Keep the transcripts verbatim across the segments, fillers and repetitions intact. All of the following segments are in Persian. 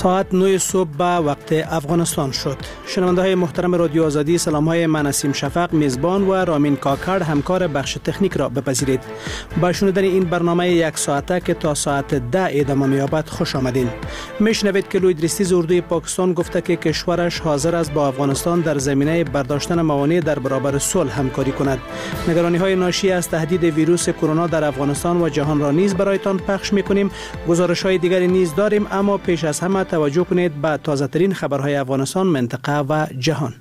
ساعت نه صبح به وقت افغانستان شد. شنونده های محترم رادیو آزادی، سلام های من نسیم شفق میزبان و رامین کاکر همکار بخش تکنیک را بپذیرید. با شنیدن این برنامه یک ساعته که تا ساعت ده ادامه می‌یابد خوش آمدین. میشنوید که لوید ریستیز اردوی پاکستان گفته که کشورش حاضر است با افغانستان در زمینه برداشتن موانع در برابر صلح همکاری کند. نگرانی های ناشی از تهدید ویروس کرونا در افغانستان و جهان را نیز برایتان پخش می‌کنیم. گزارش های دیگری نیز داریم، اما پیش از همه توجه کنید به تازه ترین خبرهای افغانستان، منطقه و جهان.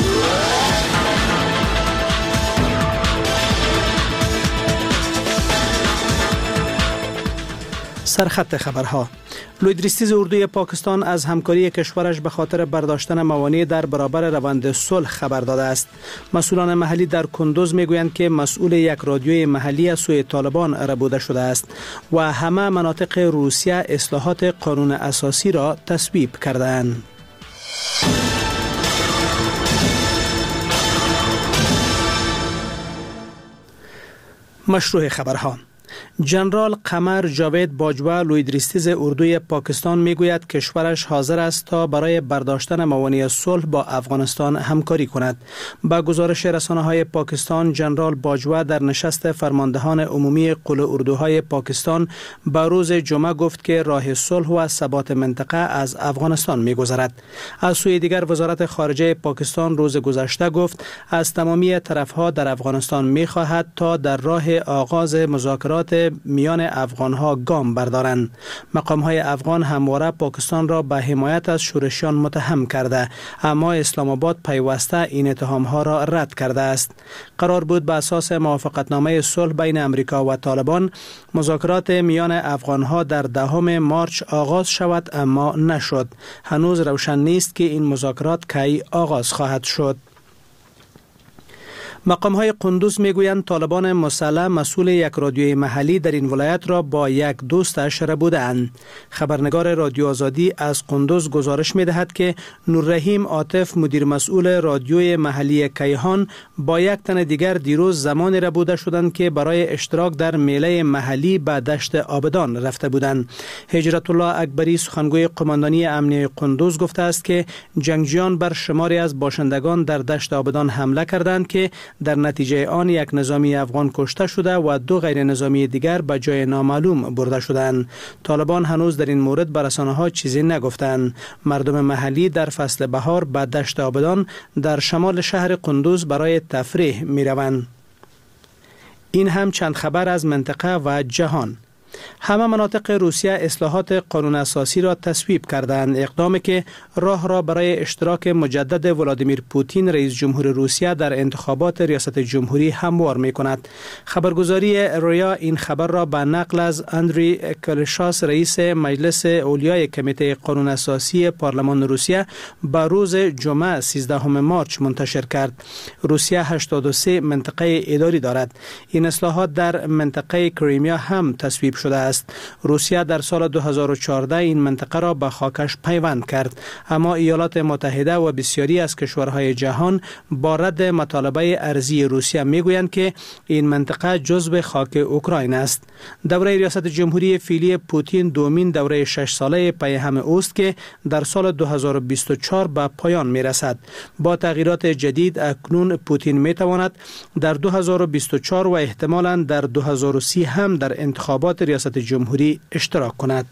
سرخط خبرها. لوید ریستیز اردوی پاکستان از همکاری کشورش به خاطر برداشتن موانع در برابر روند صلح خبر داده است. مسئولان محلی در کندوز میگویند که مسئول یک رادیوی محلی از سوی طالبان ربوده شده است و همه مناطق روسیه اصلاحات قانون اساسی را تصویب کرده‌اند. مشروع خبرها. جنرال قمر جاوید باجوه لوید ریستیز اردوی پاکستان میگوید کشورش حاضر است تا برای برداشتن موانع صلح با افغانستان همکاری کند. با گزارش رسانه‌های پاکستان، جنرال باجوه در نشست فرماندهان عمومی قل اردوهای پاکستان با روز جمعه گفت که راه صلح و ثبات منطقه از افغانستان میگذرد. از سوی دیگر وزارت خارجه پاکستان روز گذشته گفت از تمامی طرفها در افغانستان میخواهد تا در راه آغاز مذاکرات میان افغانها گام بردارند. مقامهای افغان همواره پاکستان را به حمایت از شورشیان متهم کرده، اما اسلام آباد پیوسته این اتهامها را رد کرده است. قرار بود به اساس موافقتنامه صلح بین امریکا و طالبان مذاکرات میان افغانها در دهم مارچ آغاز شود، اما نشد. هنوز روشن نیست که این مذاکرات کی آغاز خواهد شد. مقام های قندوز میگویند طالبان مسلح مسئول یک رادیوی محلی در این ولایت را با یک دوستش ربودند. خبرنگار رادیو آزادی از قندوز گزارش میدهد که نوررحیم عاطف مدیر مسئول رادیوی محلی کیهان با یک تن دیگر دیروز زمان ربوده شدند که برای اشتراک در میله محلی به دشت آبدان رفته بودند. هجرت الله اکبری سخنگوی قماندانی امنیه قندوز گفته است که جنگجویان بر شماری از باشندگان در دشت آبدان حمله کردند که در نتیجه آن یک نظامی افغان کشته شده و دو غیر نظامی دیگر به جای نامعلوم برده شدند. طالبان هنوز در این مورد به رسانه‌ها چیزی نگفتند. مردم محلی در فصل بهار به دشت آبدان در شمال شهر قندوز برای تفریح می روند. این هم چند خبر از منطقه و جهان. همه مناطق روسیه اصلاحات قانون اساسی را تصویب کردند، اقدامی که راه را برای اشتراک مجدد ولادیمیر پوتین رئیس جمهور روسیه در انتخابات ریاست جمهوری هموار می کند. خبرگزاری رویا این خبر را به نقل از اندری کلشاس رئیس مجلس اولیای کمیته قانون اساسی پارلمان روسیه به روز جمعه سیزدهم مارچ منتشر کرد. روسیه هشتاد و سه منطقه اداری دارد. این اصلاحات در منطقه کریمیا هم تصویب شده است. روسیه در سال دو هزار و چهارده این منطقه را به خاکش پیوند کرد، اما ایالات متحده و بسیاری از کشورهای جهان با رد مطالبه ارضی روسیه میگویند که این منطقه جزو خاک اوکراین است. دوره ریاست جمهوری فعلی پوتین دومین دوره شش ساله پیهم اوست که در سال دو هزار و بیست و چهار به پایان میرسد. با تغییرات جدید اکنون پوتین میتواند در دو هزار و بیست و چهار و احتمالاً در دو هزار و سی هم در انتخابات ریاست جمهوری اشتراک کند.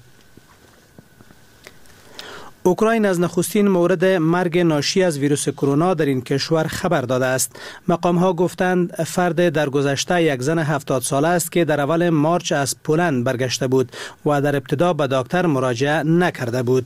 اوکراین از نخستین مورد مرگ ناشی از ویروس کرونا در این کشور خبر داده است. مقام ها گفتند فرد در گذشته یک زن هفتاد ساله است که در اول مارچ از پولند برگشته بود و در ابتدا به دکتر مراجعه نکرده بود.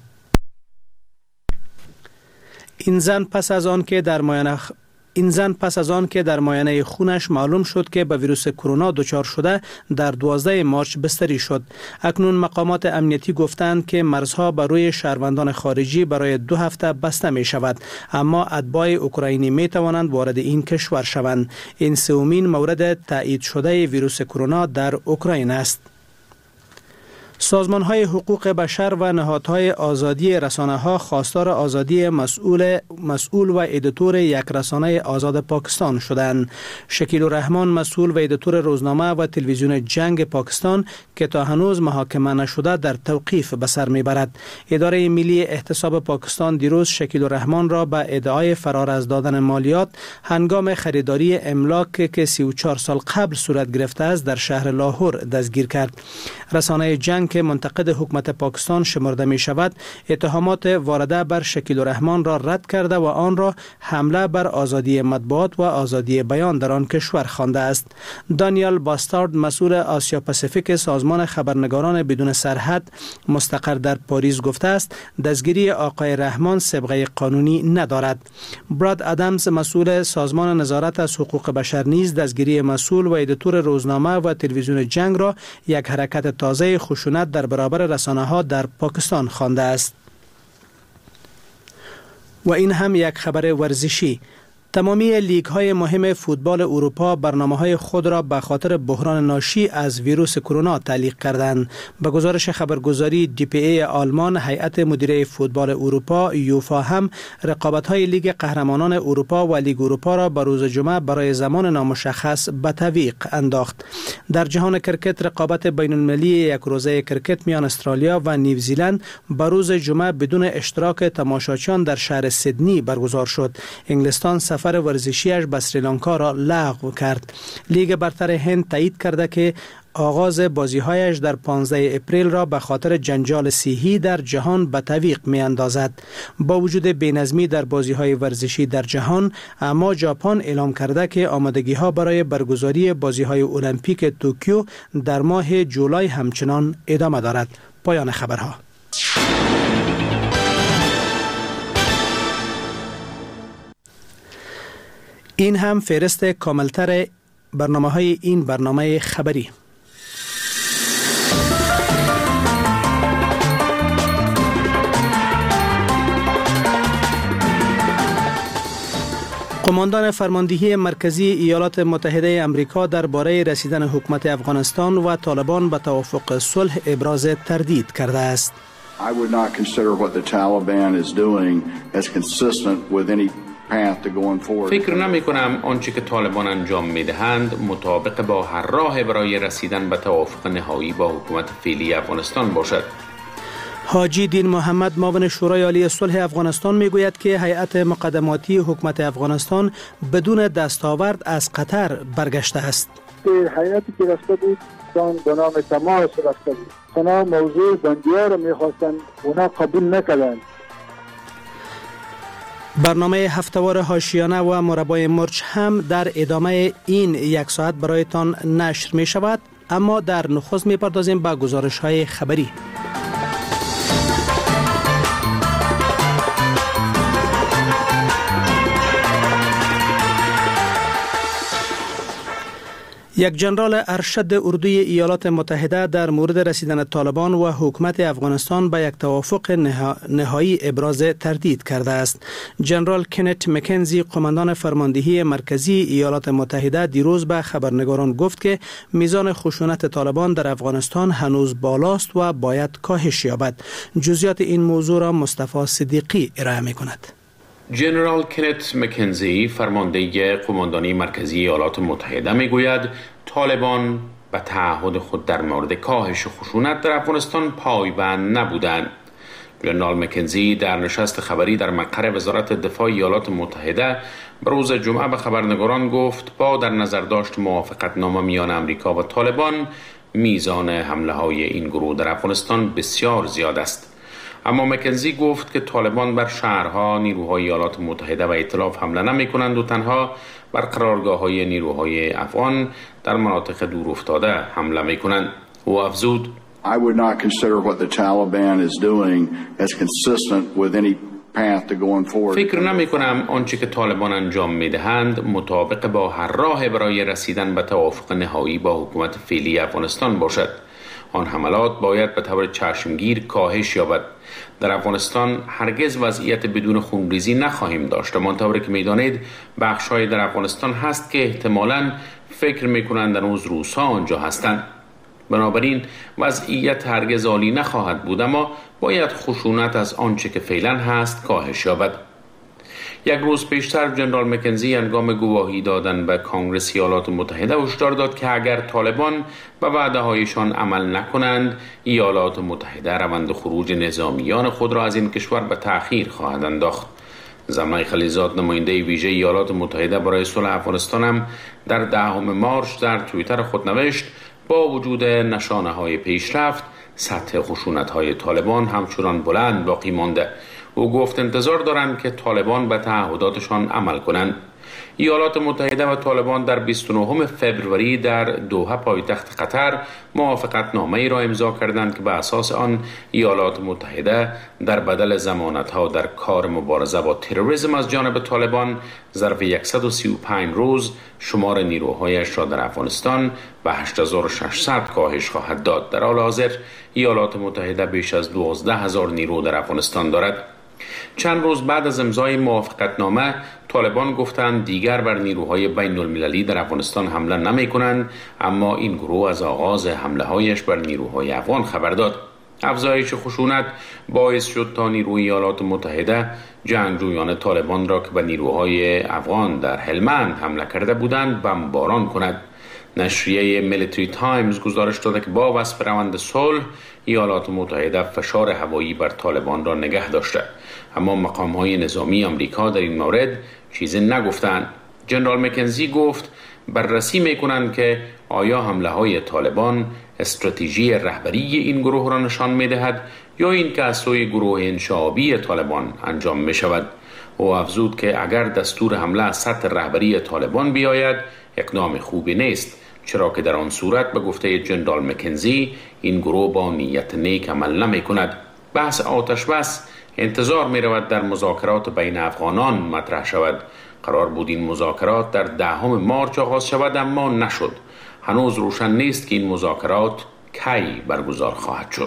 این زن پس از آن که در مایانه این زن پس از آن که در معاینه خونش معلوم شد که به ویروس کرونا دچار شده در دوازده مارچ بستری شد. اکنون مقامات امنیتی گفتند که مرزها بر روی شهروندان خارجی برای دو هفته بسته می شود، اما اتباع اوکراینی می توانند وارد این کشور شوند. این سومین مورد تایید شده ویروس کرونا در اوکراین است. سازمان‌های حقوق بشر و نهادهای آزادی رسانه‌ها خواستار آزادی مسئول مسئول و ادیتور یک رسانه آزاد پاکستان شدند. شکیل الرحمن، مسئول و ادیتور روزنامه و تلویزیون جنگ پاکستان که تا هنوز محاکمه نشده، در توقیف به سر میبرد. اداره ملی احتساب پاکستان دیروز شکیل الرحمن را به ادعای فرار از دادن مالیات هنگام خریداری املاک که سی و چهار سال قبل صورت گرفته است در شهر لاهور دستگیر کرد. رسانه جنگ که منتقد حکومت پاکستان شمرده می شود، اتهامات وارده بر شکیل الرحمن را رد کرده و آن را حمله بر آزادی مطبوعات و آزادی بیان در آن کشور خوانده است. دانیال باستارد، مسئول آسیا پاسیفیک سازمان خبرنگاران بدون سرحد مستقر در پاریس، گفته است دستگیری آقای رحمان سابقه قانونی ندارد. براد ادمز، مسئول سازمان نظارت از حقوق بشر، نیز دستگیری مسئول و ادیتور روزنامه و تلویزیون جنگ را یک حرکت تازه خشونت در برابر رسانه‌ها در پاکستان خوانده است. و این هم یک خبر ورزشی. تمامی لیگ های مهم فوتبال اروپا برنامه‌های خود را به خاطر بحران ناشی از ویروس کرونا تعلیق کردند. به گزارش خبرگزاری دی پی ای آلمان، هیئت مدیره فوتبال اروپا یوفا هم رقابت‌های لیگ قهرمانان اروپا و لیگ اروپا را به روز جمعه برای زمان نامشخص به تعویق انداخت. در جهان کرکت، رقابت بین‌المللی یک روزه کرکت میان استرالیا و نیوزیلند به روز جمعه بدون اشتراک تماشاچیان در شهر سیدنی برگزار شد. انگلستان سفر ورزشیش به سریلانکا را لغو کرد. لیگ برتر هند تایید کرده که آغاز بازی‌هایش در پانزده اپریل را به خاطر جنجال صحی در جهان به تعویق می‌اندازد. با وجود بی‌نظمی در بازی‌های ورزشی در جهان، اما ژاپن اعلام کرده که آمادگی‌ها برای برگزاری بازی‌های المپیک توکیو در ماه جولای همچنان ادامه دارد. پایان خبرها. این هم فهرست کاملتر برنامه‌های این برنامه خبری. قماندان فرماندهی مرکزی ایالات متحده امریکا درباره رسیدن حکومت افغانستان و طالبان به توافق صلح ابراز تردید کرده است. I would not consider what the Taliban is doing as consistent with any فکر نمی کنم آنچه که طالبان انجام می دهند مطابق با هر راه برای رسیدن به توافق نهایی با حکومت فعلی افغانستان باشد. حاجی دین محمد، معاون شورای عالی صلح افغانستان، می گوید که هیئت مقدماتی حکومت افغانستان بدون دستاورد از قطر برگشته است. هیئتی که رفته بود به نام تماس رفته بود. اونا موضوع بندی‌ها را می خواستند، اونا قبول نکردند. برنامه هفته‌وار حاشیانه و مربای مرچ هم در ادامه این یک ساعت برایتان نشر می شود، اما در نخست می پردازیم به گزارش های خبری. یک ژنرال ارشد اردوی ایالات متحده در مورد رسیدن طالبان و حکومت افغانستان به یک توافق نهایی ابراز تردید کرده است. ژنرال کنت مکنزی، قماندان فرماندهی مرکزی ایالات متحده، دیروز به خبرنگاران گفت که میزان خشونت طالبان در افغانستان هنوز بالاست و باید کاهش یابد. جزئیات این موضوع را مصطفی صدیقی ارائه می‌کند. ژنرال کنت مکنزی، فرمانده قماندانی مرکزی ایالات متحده، میگوید طالبان به تعهد خود در مورد کاهش خشونت در افغانستان پایبند نبودند. ژنرال مکنزی در نشست خبری در مقر وزارت دفاع ایالات متحده به روز جمعه به خبرنگاران گفت با در نظر داشت موافقتنامه میان امریکا و طالبان، میزان حمله های این گروه در افغانستان بسیار زیاد است. اما مکنزی گفت که طالبان بر شهرها نیروهای ایالات متحده و ائتلاف حمله نمی کنند و تنها بر قرارگاه‌های نیروهای افغان در مناطق دور افتاده حمله می کنند. او افزود: I would not consider what the Taliban is doing as consistent with any path to going forward. فکر نمی کنم آنچه که طالبان انجام می دهند مطابق با هر راه برای رسیدن به توافق نهایی با حکومت فعلی افغانستان باشد. آن حملات باید به طور چشمگیر کاهش یابد. در افغانستان هرگز وضعیت بدون خونریزی نخواهیم داشت. همانطور که می‌دانید بخش‌های در افغانستان هست که احتمالاً فکر می‌کنند هنوز روس‌ها آنجا هستند. بنابراین وضعیت هرگز عالی نخواهد بود، اما باید خشونت از آنچه که فعلا هست کاهش یابد. یک روز پیشتر جنرال مکنزی هنگام گواهی دادن به کنگره ایالات متحده هشدار داد که اگر طالبان به وعده هایشان عمل نکنند، ایالات متحده روند خروج نظامیان خود را از این کشور به تأخیر خواهد انداخت. زمای خلیزاد، نماینده ویژه ایالات متحده برای صلح افغانستان، هم در دهم مارچ در توییتر خود نوشت با وجود نشانه های پیشرفت، سطح خشونت های طالبان همچنان بلند باقی مانده. او گفت انتظار دارند که طالبان به تعهداتشان عمل کنند. ایالات متحده و طالبان در بیست و نهم فوریه در دوحه پایتخت قطر موافقت نامه‌ای را امضا کردند که به اساس آن ایالات متحده در بدل ضمانت‌ها در کار مبارزه با تروریسم از جانب طالبان ظرف صد و سی و پنج روز شمار نیروهایش را در افغانستان به هشت هزار و ششصد کاهش خواهد داد. در حال حاضر ایالات متحده بیش از دوازده هزار نیرو در افغانستان دارد. چند روز بعد از امضای موافقتنامه، طالبان گفتند دیگر بر نیروهای بین المللی در افغانستان حمله نمی کنند، اما این گروه از آغاز حمله هایش بر نیروهای افغان خبر داد. افزایش خشونت باعث شد تا نیروی ایالات متحده جنگجویان طالبان را که به نیروهای افغان در هلمند حمله کرده بودند بمباران کند. نشریه میلیتری تایمز گزارش داده که با وصف روند صلح، ایالات متحده فشار هوایی بر طالبان را نگه داشته، اما مقام‌های نظامی آمریکا در این مورد چیزی نگفتند. جنرال مکنزی گفت بررسی می‌کنند که آیا حمله‌های طالبان استراتژی رهبری این گروه را نشان می‌دهد یا این که از سوی گروه انشعابی طالبان انجام می‌شود. او افزود که اگر دستور حمله از سطح رهبری طالبان بیاید اقدام خوبی نیست، چرا که در آن صورت به گفته جنرال مکنزی این گروه با نیت نیک عمل نمی کند. بحث آتش بس انتظار می رود در مذاکرات بین افغانان مطرح شود. قرار بود این مذاکرات در دهم مارچ آغاز شود، اما نشد. هنوز روشن نیست که این مذاکرات کی برگزار خواهد شد.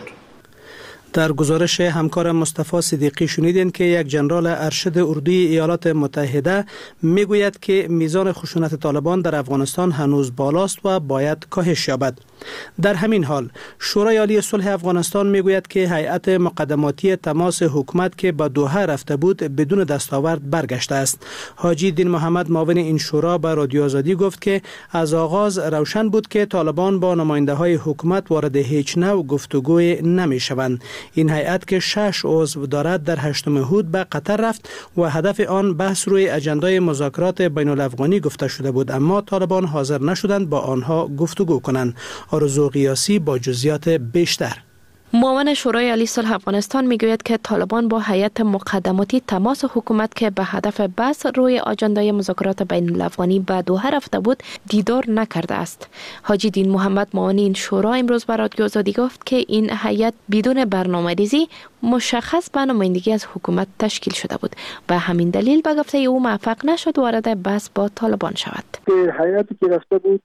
در گزارش همکار مصطفی صدیقی شنیدین که یک جنرال ارشد اردوی ایالات متحده میگوید که میزان خشونت طالبان در افغانستان هنوز بالاست و باید کاهش یابد. در همین حال شورای عالی صلح افغانستان میگوید که هیئت مقدماتی تماس حکومت که به دوحه رفته بود بدون دستاورد برگشته است. حاجی دین محمد معاون این شورا به رادیو آزادی گفت که از آغاز روشن بود که طالبان با نماینده های حکومت وارد هیچ نوع گفتگوی نمی شوند. این هیئت که شش عضو دارد در هشتم هود به قطر رفت و هدف آن بحث روی اجندای مذاکرات بین الافغانی گفته شده بود، اما طالبان حاضر نشدند با آنها گفتگو کنند. آرزو قیاسی با جزئیات بیشتر. معاون شورای عالی صلح افغانستان میگوید که طالبان با هیئت مقدماتی تماس حکومت که به هدف بحث روی آجندای مذاکرات بین الافغانی به دوحه رفته بود دیدار نکرده است. حاجی دین محمد معاون این شورا امروز به رادیو آزادی گفت که این هیئت بدون برنامه‌ریزی مشخص به نمایندگی از حکومت تشکیل شده بود. به همین دلیل به گفته او موفق نشد وارد بحث با طالبان شود. هیئتی که رفته بود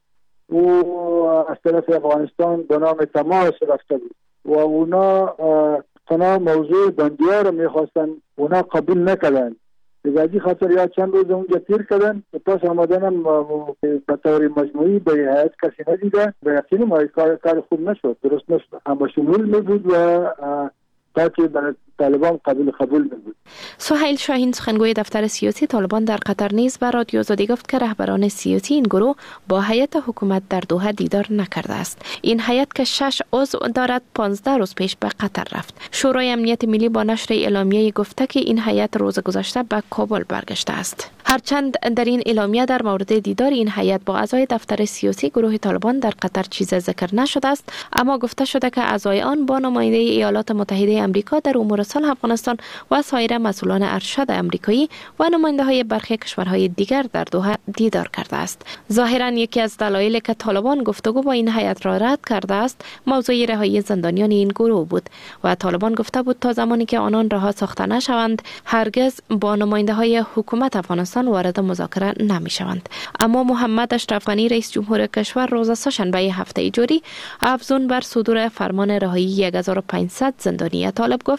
و از طرف افغانستان به نام تماس رفته بود و اونا تنها موضوع بندیار رو میخواستن، اونا قبول نکردن. دیگه از خاطر یا چند روز اونجا تیر کردن و پس آمدن هم به طور مجموعی به هیئت کسی ندیده. به یقین ما کار کار خوب نشد، درست نشد، اما شمول می بود و تا که برای طالبان قبول قبول بود. سهیل شاهین سخنگوی دفتر سیاسی طالبان در قطر نیز به رادیو آزادی گفت که رهبران سیاسی این گروه با هیئت حکومت در دوحه دیدار نکرده است. این هیئت که شش عضو دارد پانزده روز پیش به قطر رفت. شورای امنیت ملی با نشر اعلامیه گفته که این هیئت روز گذشته به کابل برگشته است. هرچند در این اعلامیه در مورد دیدار این هیئت با اعضای دفتر سیاسی گروه طالبان در قطر چیز ذکر نشده است، اما گفته شده که اعضای آن با نماینده ایالات متحده آمریکا در امور صلح افغانستان و سایر مسئولان ارشد آمریکایی و نماینده های برخی کشورهای دیگر در دوحه دیدار کرده است. ظاهرا یکی از دلایل که طالبان گفتگو با این هیئت را رد کرده است موضوع رهایی زندانیان این گروه بود و طالبان گفته بود تا زمانی که آنان رها ساخته نشوند هرگز با نماینده های حکومت افغانستان وارد مذاکره نمی شوند. اما محمد اشرف غنی رئیس جمهور کشور روز سه‌شنبه هفته جاری افزون بر صدور فرمان رهایی هزار و پانصد زندانی طالب گفت که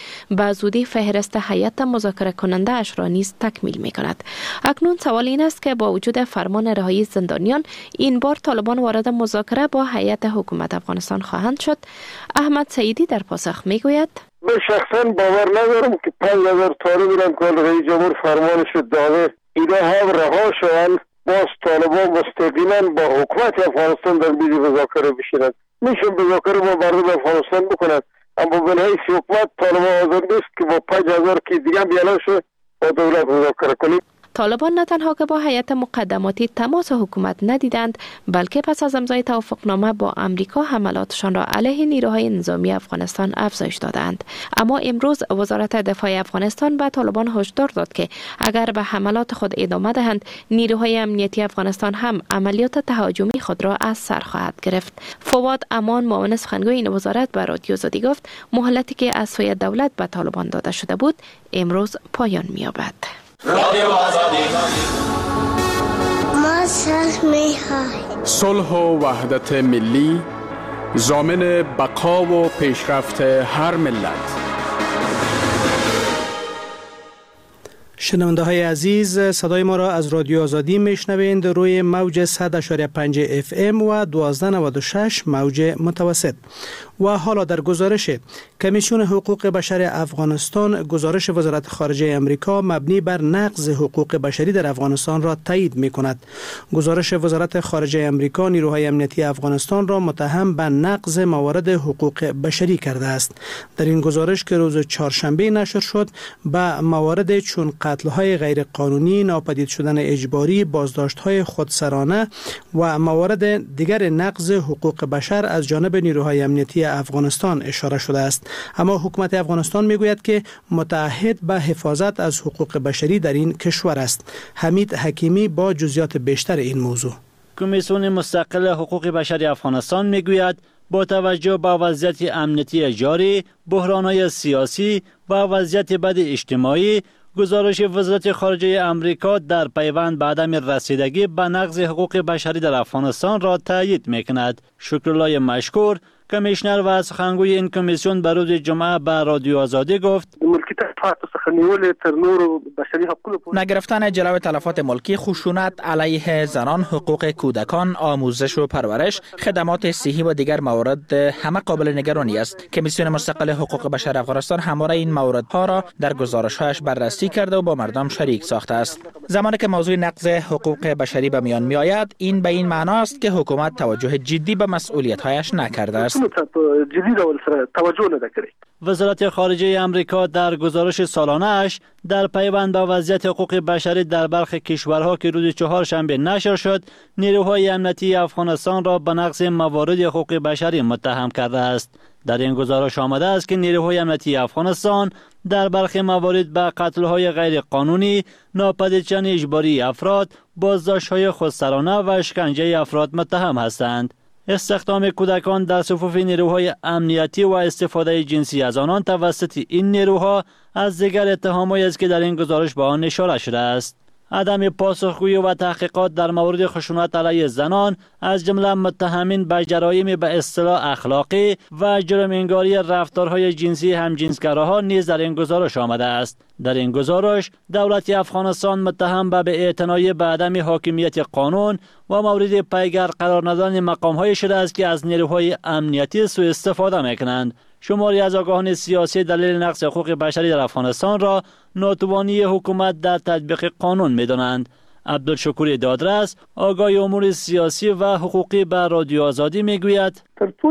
به زودی فهرست هیئت مذاکره کننده اش را نیز تکمیل می کند. اکنون سوال این است که با وجود فرمان رهایی زندانیان این بار طالبان وارد مذاکره با هیئت حکومت افغانستان خواهند شد. احمد سعیدی در پاسخ می گوید: من شخصا باور ندارم که پنج هزار طالب ایران که رئیس جمهور فرمانش داده اینا هم رها شوند باز طالبان مستقیما با حکومت افغانستان در میز مذاکره بشینند. میشه مذاکره با مردم افغانستان بکنند، اما به حیث حکومت طالبان آزاد نیست که با پنج هزار که دیگه بیان شد با دولت مذاکره کنیم. طالبان نه تنها که با هیئت مقدماتی تماس حکومت ندیدند، بلکه پس از امضای توافقنامه با امریکا حملاتشان را علیه نیروهای نظامی افغانستان افزایش دادند. اما امروز وزارت دفاع افغانستان به طالبان هشدار داد که اگر به حملات خود ادامه دهند، نیروهای امنیتی افغانستان هم عملیات تهاجمی خود را از سر خواهد گرفت. فواد امان، معاون سخنگوی این وزارت، به رادیو آزادی گفت مهلتی که از سوی دولت به طالبان داده شده بود امروز پایان می‌یابد. رادیو آزادی ما صلح و وحدت ملی ضامن بقا و پیشرفت هر ملت. شنونده های عزیز، صدای ما را از رادیو آزادی میشنوید روی موج صد و پنج اف ام و دوازده نود و شش موج متوسط. و حالا در گزارش کمیسیون حقوق بشر افغانستان گزارش وزارت خارجه امریکا مبنی بر نقض حقوق بشری در افغانستان را تایید می کند. گزارش وزارت خارجه امریکا نیروهای امنیتی افغانستان را متهم به نقض موارد حقوق بشری کرده است. در این گزارش که روز چهارشنبه نشر شد، به موارد چون قتل‌های غیرقانونی، ناپدید شدن اجباری، بازداشت‌های خودسرانه و موارد دیگر نقض حقوق بشر از جانب نیروهای امنیتی افغانستان اشاره شده است. اما حکومت افغانستان میگوید که متعهد به حفاظت از حقوق بشری در این کشور است. حمید حکیمی با جزئیات بیشتر این موضوع. کمیسیون مستقل حقوق بشری افغانستان میگوید با توجه به وضعیت امنیتی جاری، بحران‌های سیاسی و وضعیت بد اجتماعی، گزارش وزارت خارجه امریکا در پیوند به عدم رسیدگی به نقض حقوق بشری در افغانستان را تایید میکند. شکرالله مشکور، کمیشنر و سخنگوی این کمیسیون به روز جمعه به رادیو آزادی گفت نگرفتن جلوی تلفات ملکی، خشونت علیه زنان، حقوق کودکان، آموزش و پرورش، خدمات صحی و دیگر موارد همه قابل نگرانی است. کمیسیون مستقل حقوق بشر افغانستان همواره این موردها را در گزارش‌هایش بررسی کرده و با مردم شریک ساخته است. زمانی که موضوع نقض حقوق بشری به میان میآید، این به این معنا است که حکومت توجه جدی به مسئولیت‌هایش نکرده است. وزارت خارجه امریکا در گزارش سالانه‌اش در پیوند با وضعیت حقوق بشری در برخی کشورها که روز چهارشنبه نشر شد، نیروهای امنیتی افغانستان را به نقض موارد حقوق بشری متهم کرده است. در این گزارش آمده است که نیروهای امنیتی افغانستان در برخی موارد به قتل‌های غیر قانونی، ناپدید شدن اجباری افراد، بازداشت‌های خودسرانه و شکنجه افراد متهم هستند. استخدام کودکان در صفوف نیروهای امنیتی و استفاده جنسی از آنان توسط این نیروها از دیگر اتهامایی است که در این گزارش به آن اشاره شده است. عدم پاسخگویی و تحقیقات در مورد خشونت علیه زنان از جمله متهمین به جرایم به اصطلاح اخلاقی و جرم انگاری رفتارهای جنسی همجنسگراها نیز در این گزارش آمده است. در این گزارش دولت افغانستان متهم به بی‌اعتنایی به عدم حاکمیت قانون و مورد پیگر قرار ندادن مقام‌های شده است که از نیروهای امنیتی سوء استفاده می‌کنند. شماری از آگاهان سیاسی دلیل نقض حقوق بشری در افغانستان را ناتوانی حکومت در تطبیق قانون می‌دانند. عبدالشکور دادرس، آگاه امور سیاسی و حقوقی به رادیو آزادی میگوید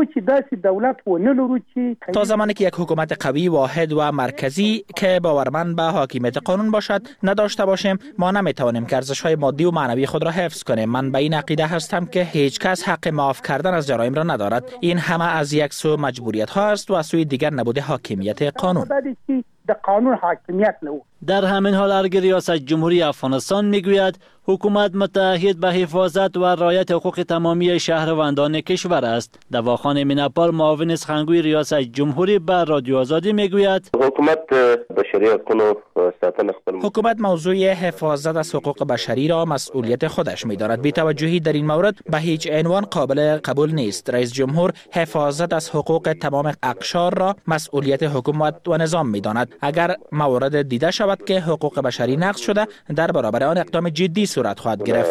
تا زمانی که یک حکومت قوی، واحد و مرکزی که باورمند به حاکمیت قانون باشد نداشته باشیم، ما نمیتوانیم که ارزش‌های مادی و معنوی خود را حفظ کنیم. من به این عقیده هستم که هیچ کس حق معاف کردن از جرایم را ندارد. این همه از یک سو مجبوریت ها است و از سوی دیگر نبوده حاکمیت قانون. در همین حال ارگ ریاست جمهوری افغانستان میگوید حکومت متعهد به حفاظت و رعایت حقوق تمامی شهروندان کشور است. دواخان میناپال معاون سخنگوی ریاست جمهوری به رادیو آزادی میگوید حکومت بشری حقوق ساتن خپل حکومت موضوع حفاظت از حقوق بشری را مسئولیت خودش می‌داند. بی‌توجهی در این مورد به هیچ عنوان قابل قبول نیست. رئیس جمهور حفاظت از حقوق تمام اقشار را مسئولیت حکومت و نظام می‌داند. اگر موارد دیده شود که حقوق بشری نقض شده، در برابر آن اقدام جدی صورت خواهد گرفت.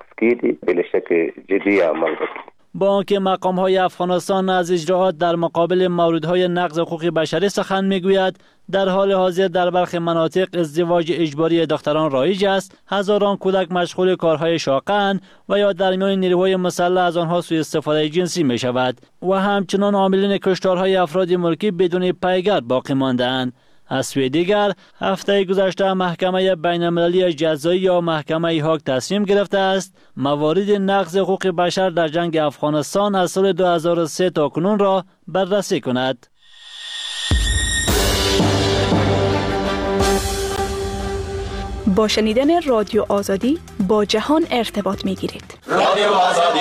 با آنکه مقام‌های افغانستان از اجراعات در مقابل موردهای نقض حقوق بشری سخن میگوید، در حال حاضر در برخی مناطق ازدواج اجباری دختران رایج است، هزاران کودک مشغول کارهای شاقند و یا در میان نیروهای مسلح از آنها سوء استفاده جنسی می شود و همچنان عاملین کشتارهای افراد ملکی بدون پیگر باقی مانده‌اند. از سوی دیگر هفته گذشته محکمه بین المللی جزایی یا محکمه هاگ تصمیم گرفته است موارد نقض حقوق بشر در جنگ افغانستان از سال دو هزار و سه تا کنون را بررسی کند. با شنیدن رادیو آزادی با جهان ارتباط می گیرید. رادیو آزادی.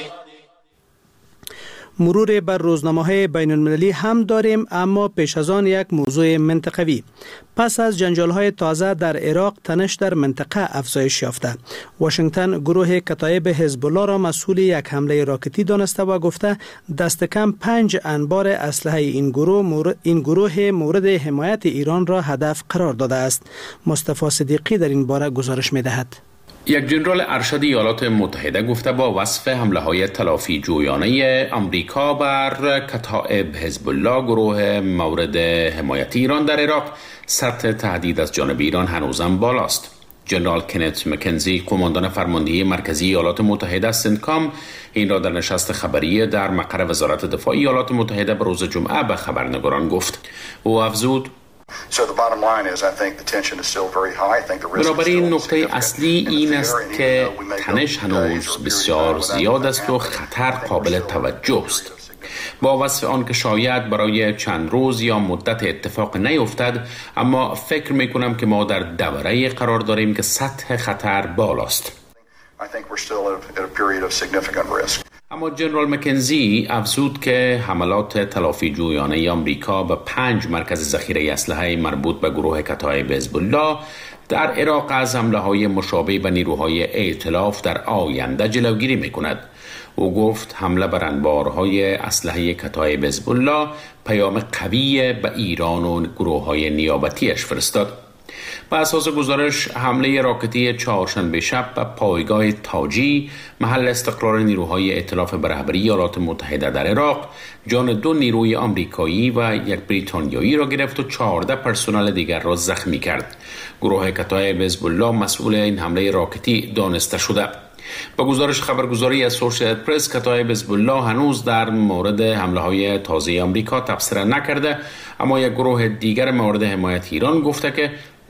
مرور بر روزنامه‌های بین المللی هم داریم، اما پیش از آن یک موضوع منطقوی. پس از جنجال‌های تازه در عراق، تنش در منطقه افزایش یافته. واشنگتن گروه کتایب حزب الله را مسئول یک حمله راکتی دانسته و گفته دست کم پنج انبار اسلحه این گروه مورد این گروه مورد حمایت ایران را هدف قرار داده است. مصطفی صدیقی در این باره گزارش می‌دهد. یک جنرال ارشد ایالات متحده گفته با وصف حمله های تلافی جویانه آمریکا بر کتائب حزب الله گروه مورد حمایت ایران در عراق، سطح تهدید از جانب ایران هنوزم بالاست. جنرال کنت مکنزی، قماندان فرماندهی مرکزی ایالات متحده سنتکام، این را در نشست خبری در مقر وزارت دفاع ایالات متحده به روز جمعه به خبرنگاران گفت. او افزود: بنابراین نقطه اصلی این است که تنش هنوز بسیار زیاد است و خطر قابل توجه است. با وصف آن که شاید برای چند روز یا مدت اتفاق نیفتد، اما فکر می کنم که ما در دوره قرار داریم که سطح خطر بالاست. اما جنرال مکنزی افزود که حملات تلافی جویانه آمریکا به پنج مرکز ذخیره اسلحه مربوط به گروه کتایب حزب الله در عراق از حمله‌های مشابه به نیروهای ائتلاف در آینده جلوگیری می‌کند. او گفت حمله بر انبارهای اسلحه کتایب حزب الله پیام قوی به ایران و گروه‌های نیابتیش فرستاد. بر اساس گزارش، حمله راکتی چهارشنبه شب به پایگاه تاجی، محل استقرار نیروهای ائتلاف به رهبری ایالات متحده در عراق، جان دو نیروی آمریکایی و یک بریتانیایی را گرفت و چهارده پرسنل دیگر را زخمی کرد. گروه کتایب حزب الله مسئول این حمله راکتی دانسته شده. با گزارش خبرگزاری اسوسییتد پرس، کتایب حزب الله هنوز در مورد حمله‌های تازه آمریکا تبصره نکرده، اما یک گروه دیگر مورد حمایت ایران گفته که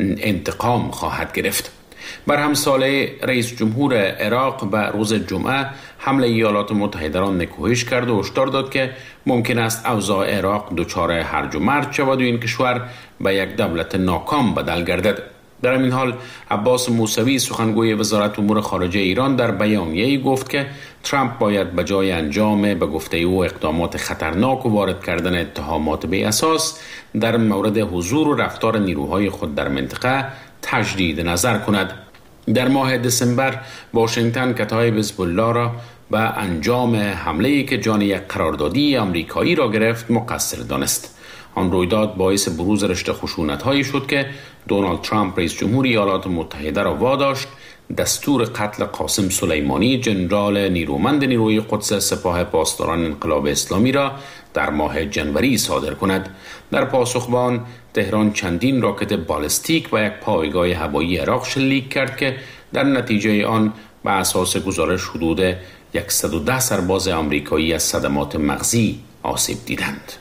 انتقام خواهد گرفت. بر همساله رئیس جمهور عراق به روز جمعه حمله ایالات متحده را نکوهش کرد و هشدار داد که ممکن است اوضاع عراق دچار هرج و مرج شود و این کشور به یک دولت ناکام بدل گردد. در این حال عباس موسوی، سخنگوی وزارت امور خارجه ایران، در بیانیه‌ای گفت که ترامپ باید به جای انجام به گفته او اقدامات خطرناک و وارد کردن اتهامات بی اساس در مورد حضور و رفتار نیروهای خود در منطقه تجدید نظر کند. در ماه دسامبر واشنگتن کتایب حزب الله را به انجام حمله‌ای که جان یک قراردادی آمریکایی را گرفت مقصر دانست. آن رویداد باعث بروز رشته خشونت‌هایی شد که دونالد ترامپ رئیس جمهور ایالات متحده را واداشت دستور قتل قاسم سلیمانی، ژنرال نیرومند نیروی قدس سپاه پاسداران انقلاب اسلامی را در ماه جنوری صادر کند. در پاسخ به آن، تهران چندین راکت بالستیک و یک پایگاه هوایی عراق شلیک کرد که در نتیجه آن به اساس گزارش حدود صد و ده سرباز آمریکایی از صدمات مغزی آسیب دیدند.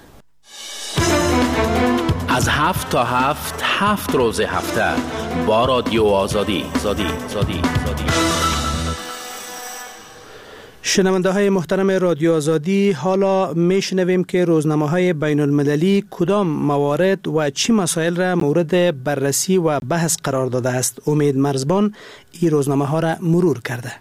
از هفت تا هفت هفت روز هفته با رادیو آزادی. زادی. زادی. زادی. شنونده های محترم رادیو آزادی، حالا میشنویم که روزنامه‌های بین المللی کدام موارد و چی مسائل را مورد بررسی و بحث قرار داده است. امید مرزبان این روزنامه ها را مرور کرده.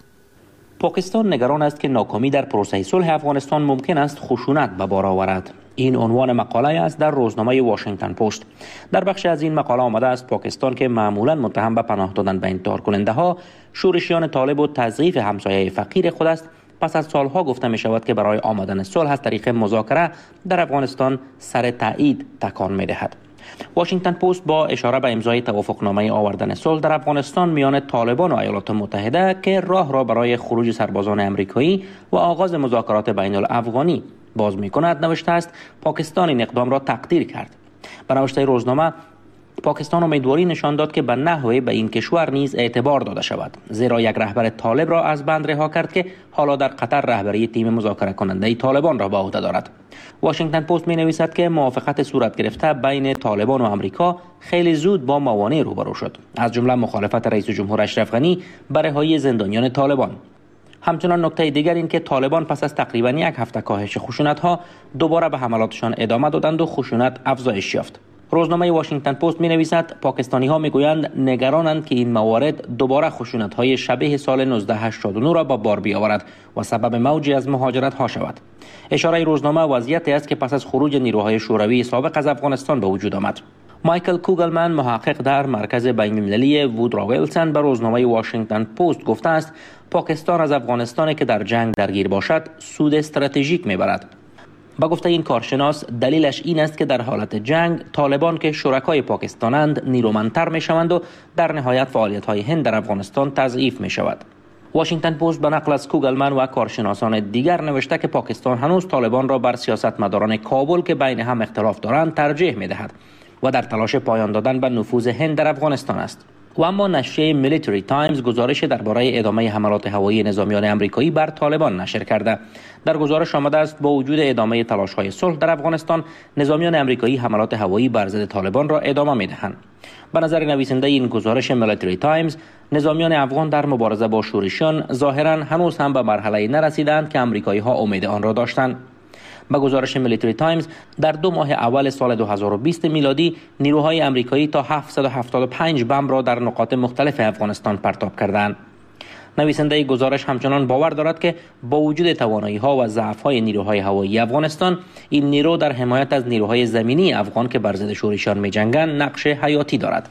پاکستان نگران است که ناکامی در پروسه صلح افغانستان ممکن است خشونت به بار آورد. این عنوان مقاله است در روزنامه واشنگتن پست. در بخش از این مقاله آمده است پاکستان که معمولا متهم به پناه دادن به انتحار کننده ها، شورشیان طالب و تضعیف همسایه فقیر خود است، پس از سالها گفته می شود که برای آمدن صلح از طریق مذاکره در افغانستان سر تایید تکان می دهد. واشنگتن پست با اشاره به امضای توافقنامه آوردن صلح در افغانستان میان طالبان و ایالات متحده که راه را برای خروج سربازان امریکایی و آغاز مذاکرات بین الافغانی باز می کند نوشته است پاکستان این اقدام را تقدیر کرد. به نوشته روزنامه پاکستان امیدواری نشان داد که به نحوی به این کشور نیز اعتبار داده شود، زیرا یک رهبر طالب را از بند رها کرد که حالا در قطر رهبری تیم مذاکره کننده طالبان را به عهده دارد. واشنگتن پست می نویسد که موافقت صورت گرفته بین طالبان و آمریکا خیلی زود با موانع روبرو شد، از جمله مخالفت رئیس جمهور اشرف غنی به رهایی زندانیان طالبان. همچنان نکته دیگر این که طالبان پس از تقریبا یک هفته کاهش خشونت‌ها دوباره به حملاتشان ادامه دادند و خشونت افزایش یافت. روزنامه واشنگتن پست می نویسد پاکستانی ها می گویند نگرانند که این موارد دوباره خشونت های شبیه سال نوزده هشتاد و نه را با بار بیاورد و سبب موجی از مهاجرت ها شود. اشاره روزنامه وضعیتی است که پس از خروج نیروهای شوروی سابق از افغانستان به وجود آمد. مایکل کوگلمن، محقق در مرکز بین المللی وودرو ویلسون، به روزنامه واشنگتن پست گفته است پاکستان از افغانستان که در جنگ درگیر باشد سود استراتژیک میبرد. با گفته این کارشناس دلیلش این است که در حالت جنگ طالبان که شرکای پاکستانند نیرومندتر می شوند و در نهایت فعالیت های هند در افغانستان تضعیف می شود. واشنگتن پست به نقل از کوگلمن و کارشناسان دیگر نوشته که پاکستان هنوز طالبان را بر سیاستمداران کابل که بین هم اختلاف دارند ترجیح می دهد و در تلاش پایان دادن به نفوذ هند در افغانستان است. و اما نشریه میلیتری تایمز گزارش درباره ادامه حملات هوایی نظامیان امریکایی بر طالبان نشر کرده. در گزارش آمده است با وجود ادامه تلاش‌های صلح در افغانستان، نظامیان امریکایی حملات هوایی بر ضد طالبان را ادامه می‌دهند. به نظر نویسنده این گزارش میلیتری تایمز، نظامیان افغان در مبارزه با شورشیان ظاهراً هنوز هم به مرحله نرسیدند که امریکایی‌ها امید آن را داشتند. با گزارش میلیتری تایمز در دو ماه اول سال دو هزار و بیست میلادی نیروهای امریکایی تا هفتصد و هفتاد و پنج بمب را در نقاط مختلف افغانستان پرتاب کردند. نویسنده گزارش همچنان باور دارد که با وجود توانایی‌ها و ضعف‌های نیروهای هوایی افغانستان، این نیرو در حمایت از نیروهای زمینی افغان که بر ضد شورشیان می‌جنگند نقش حیاتی دارد.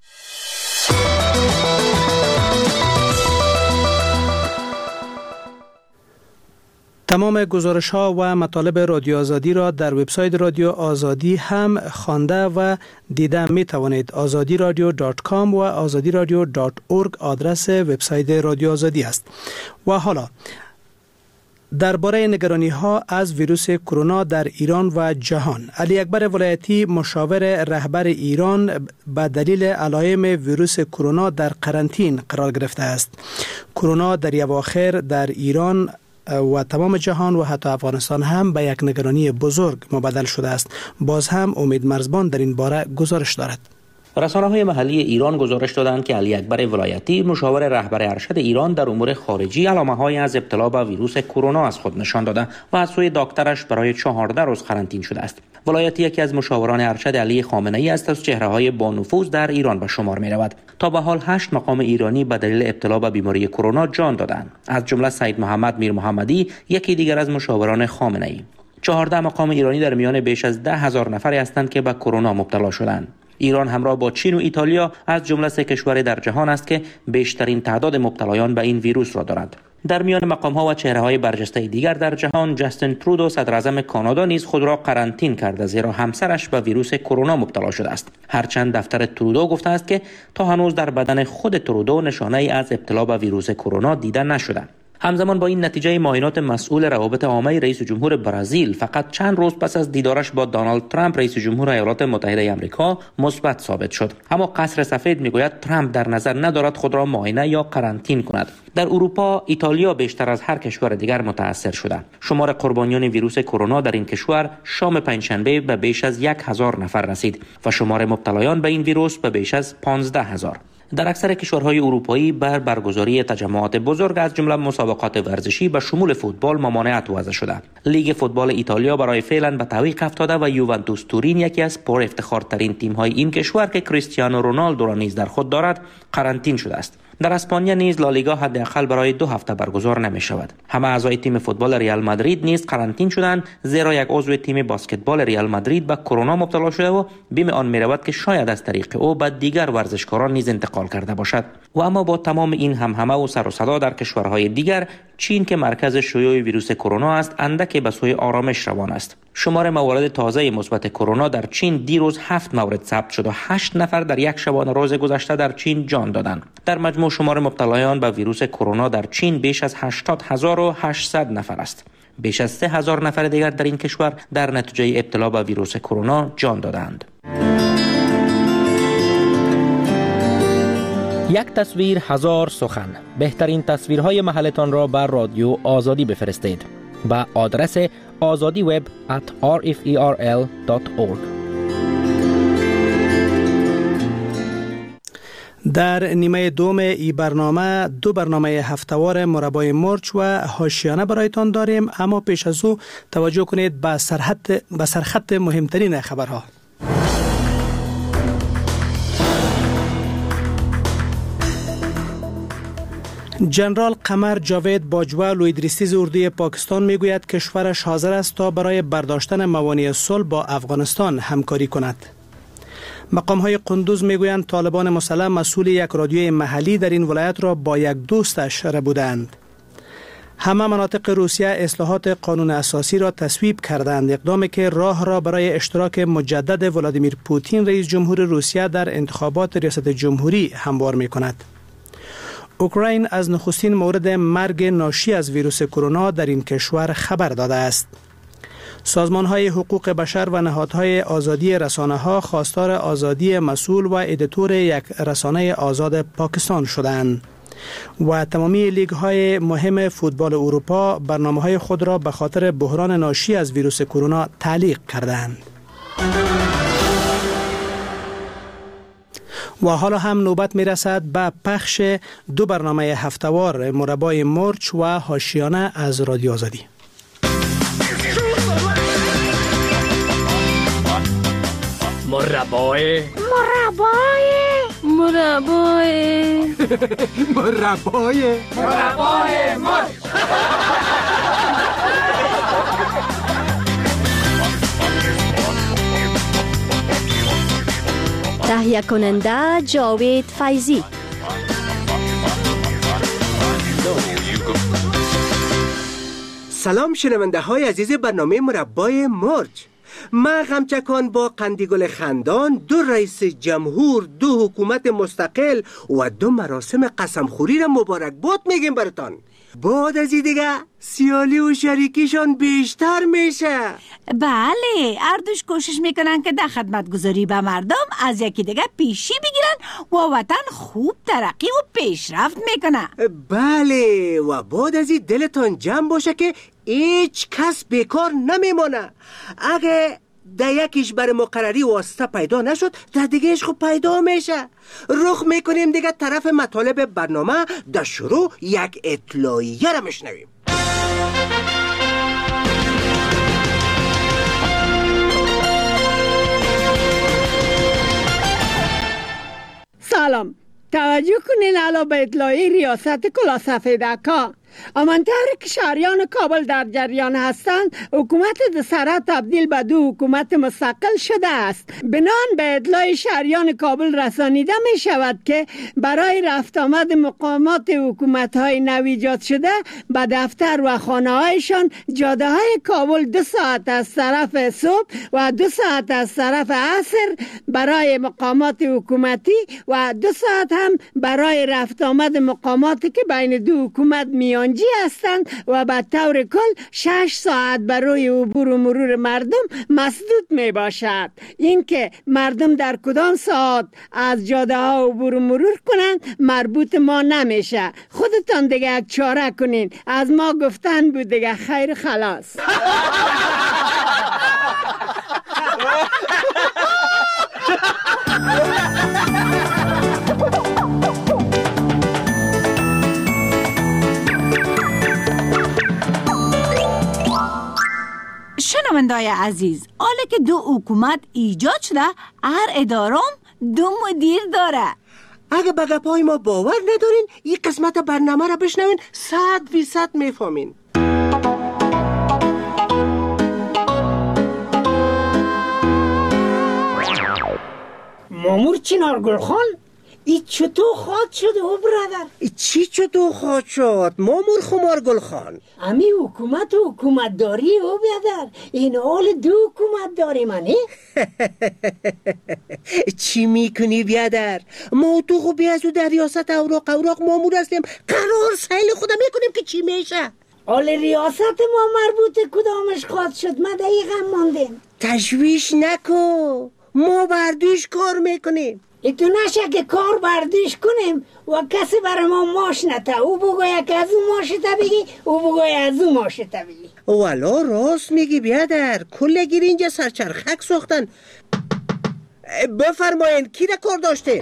تمام گزارش ها و مطالب رادیو آزادی را در وبسایت رادیو آزادی هم خوانده و دیده می توانید. آزادی رادیو دات کام و آزادی رادیو دات اورگ آدرس وبسایت رادیو آزادی است. و حالا درباره نگرانی ها از ویروس کرونا در ایران و جهان، علی اکبر ولایتی مشاور رهبر ایران به دلیل علائم ویروس کرونا در قرنطین قرار گرفته است. کرونا در اواخر در ایران و تمام جهان و حتی افغانستان هم به یک نگرانی بزرگ مبدل شده است. باز هم امید مرزبان در این باره گزارش دارد. رسانه‌های محلی ایران گزارش دادند که علی اکبر ولایتی مشاور رهبر ارشد ایران در امور خارجی علائم‌های از ابتلا به ویروس کرونا از خود نشان داده و از سوی دکترش برای چهارده روز قرنطین شده است. ولایتی یکی از مشاوران ارشد علی خامنه‌ای است از چهره‌های با نفوذ در ایران به شمار می‌رود. تا به حال هشت مقام ایرانی به دلیل ابتلا به بیماری کرونا جان دادند، از جمله سید محمد میر محمدی، یکی دیگر از مشاوران خامنه‌ای. چهارده مقام ایرانی در میان بیش از ده هزار نفری هستند که به کرونا مبتلا شدند. ایران همراه با چین و ایتالیا از جمله سه کشور در جهان است که بیشترین تعداد مبتلایان به این ویروس را دارد. در میان مقام‌ها و چهره‌های برجسته دیگر در جهان، جاستین ترودو صدر اعظم کانادا نیز خود را قرنطین کرده، زیرا همسرش به ویروس کرونا مبتلا شده است. هرچند دفتر ترودو گفته است که تا هنوز در بدن خود ترودو نشانه‌ای از ابتلا به ویروس کرونا دیده نشده. همزمان با این نتیجه معاینات مسئول روابط عامه رئیس جمهور برزیل فقط چند روز پس از دیدارش با دونالد ترامپ رئیس جمهور ایالات متحده آمریکا مثبت ثابت شد. اما قصر سفید میگوید ترامپ در نظر ندارد خود را معاینه یا قرنطین کند. در اروپا، ایتالیا بیشتر از هر کشور دیگر متاثر شده. شمار قربانیان ویروس کرونا در این کشور شام پنجشنبه به بیش از یک هزار نفر رسید و شمار مبتلایان به این ویروس به بیش از پانزده هزار. در اکثر کشورهای اروپایی بر برگزاری تجمعات بزرگ از جمله مسابقات ورزشی به شمول فوتبال ممانعت وضع شده. لیگ فوتبال ایتالیا برای فعلا به تعویق افتاده و یوونتوس تورین یکی از پر افتخارترین تیم‌های این کشور که کریستیانو رونالدو را نیز در خود دارد قرنطین شده است. در اسپانیا نیز لالیگا حداقل برای دو هفته برگزار نمی شود. همه اعضای تیم فوتبال ریال مادرید نیز قرنطین شدند زیرا یک عضو تیم بسکتبال ریال مادرید به کرونا مبتلا شده و بیم آن می رود که شاید از طریق او به دیگر ورزشکاران نیز انتقال کرده باشد. و اما با تمام این همهمه و سر و صدا در کشورهای دیگر، چین که مرکز شیوع ویروس کرونا است اندک به سوی آرامش روان است. شمار موارد تازه مثبت کرونا در چین دیروز هفت مورد ثبت شد و هشت نفر در یک شبانه روز گذشته در چین جان دادند. در مجموع شمار مبتلایان به ویروس کرونا در چین بیش از هشتاد هزار و هشتصد نفر است. بیش از سه هزار نفر دیگر در این کشور در نتیجه ابتلا به ویروس کرونا جان دادند. یک تصویر هزار سخن. بهترین تصویرهای محلتان را بر رادیو آزادی بفرستید با آدرس آزادی وب ات آر اف ای آر ال دات اورگ. در نیمه دوم ای برنامه دو برنامه هفتهوار مربای مرچ و حاشیانه برایتان داریم، اما پیش از او توجه کنید به سرخط به سرخط مهمترین خبرها. جنرال قمر جاوید باجوه لویدریستیز اردوی پاکستان میگوید کشورش حاضر است تا برای برداشتن موانع صلح با افغانستان همکاری کند. مقام های قندوز میگویند طالبان مسلح مسئول یک رادیوی محلی در این ولایت را با یک دوستش ربودند. همه مناطق روسیه اصلاحات قانون اساسی را تصویب کردند، اقدامی که راه را برای اشتراک مجدد ولادیمیر پوتین رئیس جمهور روسیه در انتخابات ریاست جمهوری هموار می کند. اوکراین از نخستین مورد مرگ ناشی از ویروس کرونا در این کشور خبر داده است. سازمان‌های حقوق بشر و نهادهای آزادی رسانه‌ها خواستار آزادی مسئول و ادیتور یک رسانه آزاد پاکستان شدند و تمامی لیگ‌های مهم فوتبال اروپا برنامه‌های خود را به خاطر بحران ناشی از ویروس کرونا تعلیق کردند. و حالا هم نوبت می رسد به پخش دو برنامه هفتهوار مربای مرچ و حاشیانه از رادیو آزادی. مربای مربای مربای مربای مربای مرچ. تهیه کننده جاوید فیضی. سلام شنونده های عزیز برنامه مربای مرچ. ما غمچکان با قندیگل خندان، دو رئیس جمهور، دو حکومت مستقل و دو مراسم قسمخوری را مبارک باد میگیم براتان. بعد از این دیگه سیالی و شریکیشان بیشتر میشه. بله، اردوش کوشش میکنن که در خدمت گذاری به مردم از یکی دیگه پیشی بگیرن و وطن خوب ترقی و پیشرفت میکنه. بله، و بعد از این دلتان جمع باشه که هیچ کس بیکار نمیمانه. اگه در یکیش برای مقرری واسطه پیدا نشد، در دیگهش خب پیدا میشه. رخ میکنیم دیگه طرف مطالب برنامه. در شروع یک اطلاعیه را میشنویم. سلام، توجه کنین علا به اطلاعی ریاست کلاه سفیدکا. امانطور که شهریان کابل در جریان هستند، حکومت دسره تبدیل به دو حکومت مستقل شده است. بنان به اطلاع شهریان کابل رسانیده می شود که برای رفت آمد مقامات حکومت های نو ایجاد شده به دفتر و خانه هایشان جاده های کابل دو ساعت از طرف صبح و دو ساعت از طرف عصر برای مقامات حکومتی و دو ساعت هم برای رفت آمد مقاماتی که بین دو حکومت میان جی هستند و به طور کل شش ساعت برای عبور و مرور مردم مسدود می باشد. این که مردم در کدام ساعت از جاده ها عبور و مرور کنند مربوط ما نمیشه. خودتان دیگه یک چاره کنین. از ما گفتن بود دیگه، خیر خلاص. شنوندای عزیز، حالا که دو حکومت ایجاد شده، هر ادارم دو مدیر داره. اگه به گپای ما باور ندارین، این قسمت برنامه را بشنوین، صد فیصد میفهمین. مامور چنارگل خان، ای چطور خواد شد او برادر؟ ای چی چطور خواد شد مامور خمارگل خان؟ امی حکومت و حکومت داری او برادر، این حال دو حکومت داری منی؟ چی میکنی بیادر؟ ما تو خوبی از او در ریاست اوراق اوراق مامور هستیم، قرار سیل خودم میکنیم که چی میشه؟ حال ریاست ما مربوط کدامش خواد شد؟ ما دقیقا ماندیم. تشویش نکو، ما بردوش کار میکنیم. ای تو نشه که کار بردوش کنیم و کسی برای ما ماش نته، او بگوید که از او ماش تا بگی، او بگوید از او ماش تا بگی. والا راست میگی بیادر، کل گیر اینجا سرچرخک ساختن. بفرماین کی را کار داشتین؟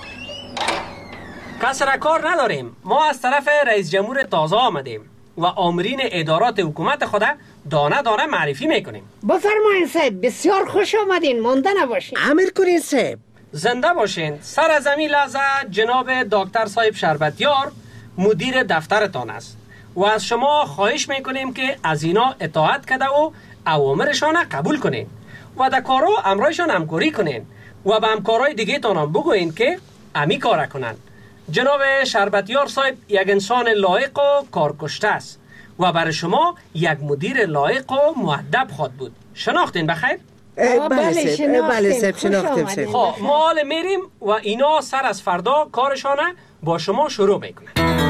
کس را کار نداریم، ما از طرف رئیس جمهور تازه آمدیم و آمرین ادارات حکومت خود دانه دانه معرفی میکنیم. بفرماین صاحب، بسیار خوش آمدین، مانده نباشین. امر کنین صاحب. زنده باشین. سر از این لحظه جناب دکتر صاحب شربتیار مدیر دفترتان است و از شما خواهش میکنیم که از اینا اطاعت کرده و اوامرشان قبول کنین و در کارو امرایشان همکاری کنین و به همکارای دیگه تانم بگوین که امی کار کنن. جناب شربتیار صاحب یک انسان لایق و کارکشته است و برای شما یک مدیر لایق و مؤدب خواهد بود. شناختین بخیر؟ بله سب بله سب شناختیم سب. خب ما حال میریم و اینا سر از فردا کارشانه با شما شروع میکنن.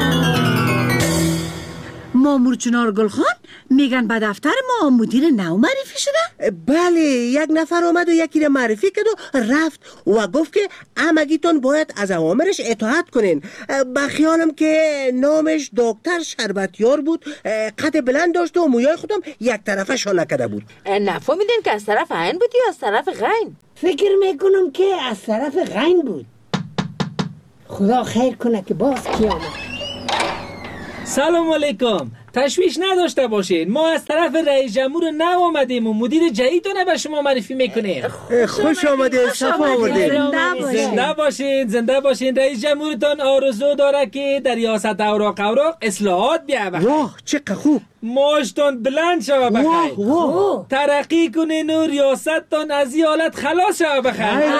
مامور چنارگل خان میگن به دفتر ما مدیر نو معرفی شده؟ بله، یک نفر آمد و یکی را معرفی کرد و رفت و گفت که همگیتون باید از اوامرش اطاعت کنین. با خیالم که نامش دکتر شربتیار بود، قد بلند داشت و مویای خودم یک طرفه شانه کرده بود. نفهمیدین که از طرف عین بود یا از طرف غین؟ فکر میکنم که از طرف غین بود. خدا خیر کنه که باز کی آمد. سلام علیکم، تشویش نداشته باشین، ما از طرف رئیس جمهور نو آمدیم و مدیر جدیدونه به شما معرفی میکنیم. خوش آمده، صفا آمده. زنده باشین، زنده باشین. رئیس جمهورتان آرزو داره که در ریاست اوراق اوراق اصلاحات بیاید. واه چقدر خوب. ماشتان بلند شوه بخیر، ترقی کنین و ریاستتان از این حالت خلاص شوه بخیر.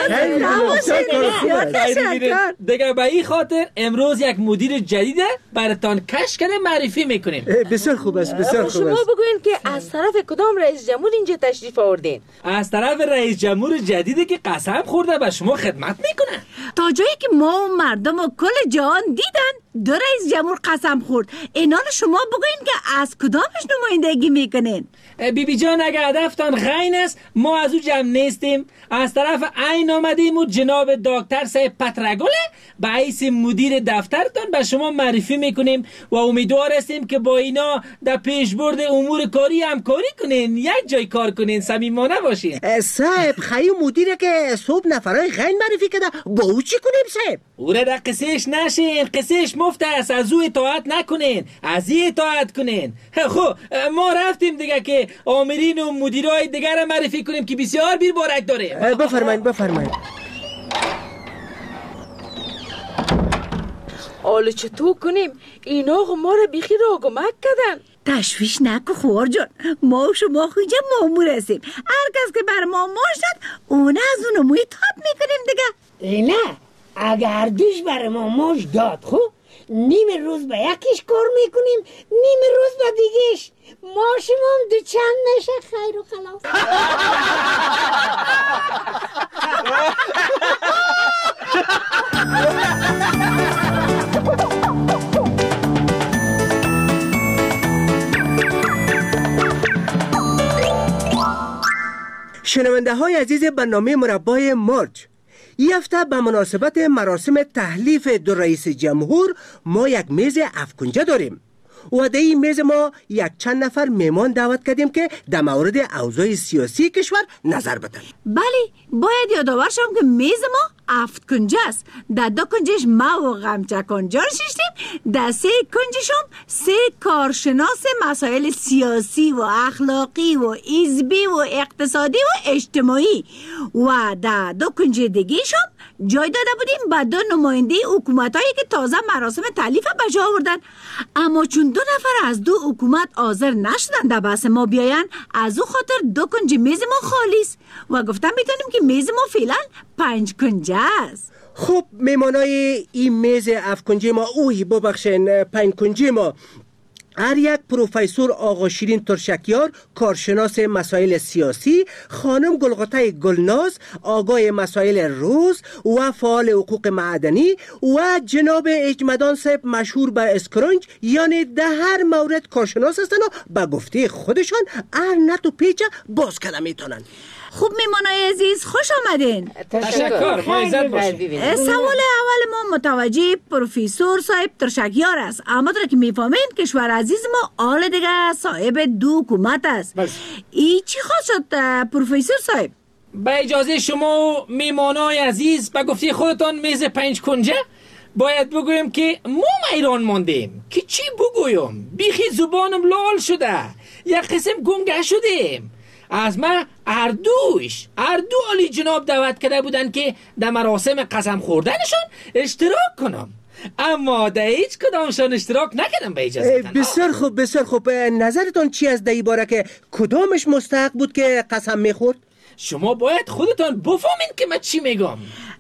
دیگه به این خاطر امروز یک مدیر جدیده براتان کش کرده معرفی میکنیم. بسیار خوب است، بسیار خوب است. شما بگوین که از طرف کدام رئیس جمهور اینجا تشریف آوردین؟ از طرف رئیس جمهور جدیدی که قسم خورده به شما خدمت میکنه. تا جایی که ما و مردم و کل جهان دیدن دو رئیس جمهور قسم خورد، اینا رو شما بگوین که از کدامش نمایندگی میکنین؟ بی بی جان، اگه هدفتان غین است ما از او جمع نیستیم. از طرف عین آمدیم و جناب دکتر صاحب پترگله به حیث مدیر دفترتان به شما معرفی میکنیم و امیدوار هستیم که با اینا در پیشبرد امور کاری همکاری کنین، یک جای کار کنین، صمیمانه باشین. صاحب خیلی مدیره که صبح نفرای غین معرفی کرده، با او چی کنیم صاحب؟ او را در قصهش نشین، قصهش مفت است، از او اطاعت نکنین، از این اطاعت کنین. خب ما رفتیم دیگه که آمرین و مدیرای دیگر را معرفی کنیم که بسیار بیر بارک داره. بفرمایید بفرمایید. حالا چطور کنیم؟ اینا ما را بیخی را گمک کردن. تشویش نکو خوار جان، ما و شما خویجه مامور هستیم، هر کس که بر ما ماش داد اون از اونو موی تاب میکنیم دیگه. نه، اگر دوش بر ما ماش داد خوب نیم روز به یکیش کار میکنیم، نیم روز به دیگهش. ماشمون دو چند میشه خیر و خلاص. شنونده های عزیز برنامه مربای مارچ، این هفته به مناسبت مراسم تحلیف دو رئیس جمهور ما یک میز افکنجه داریم. و در این میز ما یک چند نفر مهمان دعوت کردیم که در مورد اوضاع سیاسی کشور نظر بدن. بله، باید یادآور شم که میز ما هفت کنجه است. در دو کنجش ما و غمچه کنجا نشستیم، در سه کنجشم سه کارشناس مسائل سیاسی و اخلاقی و حزبی و اقتصادی و اجتماعی و در دو کنج دیگه شم جای داده بودیم به دو نماینده حکومت هایی که تازه مراسم تعلیف به جا آوردن. اما چون دو نفر از دو حکومت حاضر نشدن در بحث ما بیاین، از او خاطر دو کنج میز ما خالی است و گفتم میتونیم که میز ما فعلا پنج کنجه است. خب میمانای این میز هفت کنجه ما، اوی ببخشین پنج کنجه ما، هر یک پروفسور آقا شیرین ترشکیار کارشناس مسائل سیاسی، خانم گلغوته گلناز آگاه مسائل روز و فعال حقوق معدنی و جناب اجمدان صاحب مشهور به اسکرنج، یعنی در هر مورد کارشناس هستن و به گفته خودشان هر نت و پیچ باز کده میتونن. خوب میمانای عزیز، خوش آمدین. تشکر، ما عزت باشید. سوال اول ما متوجه پروفسور صاحب ترشکیار است. اما در که میفهمین کشور عزیز ما آل دیگه صاحب دو حکومت است. ای چی خواست شد پروفسور صاحب؟ با اجازه شما میمانای عزیز، با گفته خودتان میز پنج کنجه باید بگویم که ما ایران ماندیم که چی بگویم، بیخی زبانم لال شده، یک قسم گنگه شدیم. از ما هر دوش هر دو عالی جناب دعوت کرده بودن که در مراسم قسم خوردنشان اشتراک کنم، اما در هیچ کدامشان اشتراک نکردم به اجازه. بسیار خوب بسیار خوب. نظرتون چی از در این باره که کدامش مستحق بود که قسم میخورد؟ شما باید خودتان بفهمین که من چی میگم.